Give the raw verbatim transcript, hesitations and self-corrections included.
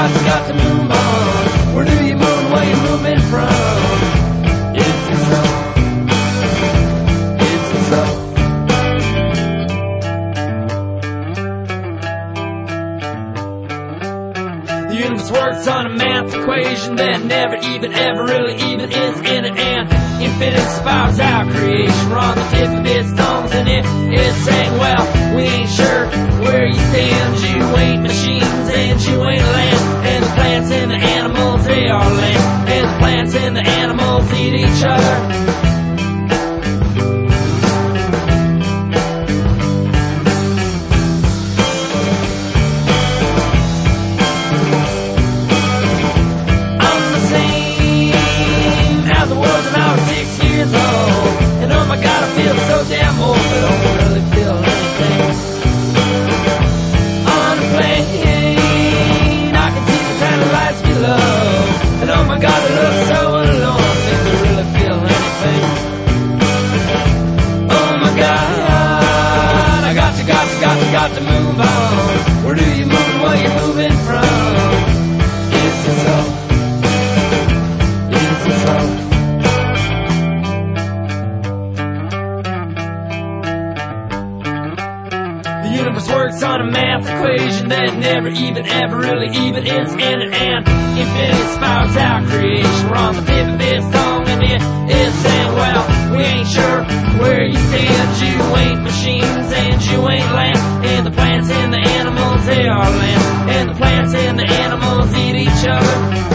got to, got to move on. Where do you move? Where you moving from? It's the South. It's the South. The universe works on a math equation that never even ever really even is in it, and infinite spirals out creation. We're on the tip of its tongues and it is saying, well, we ain't sure where you stand. You ain't machines and you ain't land, and the plants and the animals, they are land, and the plants and the animals eat each other. And oh my God, I feel so damn old, but I don't really feel anything. On a plane, I can see the satellites below, and oh my God, I look so alone, I think I really feel anything. Oh my God, I got to, got to, got to, got to move on. Where do you move? Where you moving from? It's the South. It's the South. The universe works on a math equation that never even ever really even is in it, and infinite spirals out creation. We're on the tip of its tongue and it is saying, well, we ain't sure where you stand. You ain't machines and you ain't land, and the plants and the animals, they are land, and the plants and the animals eat each other.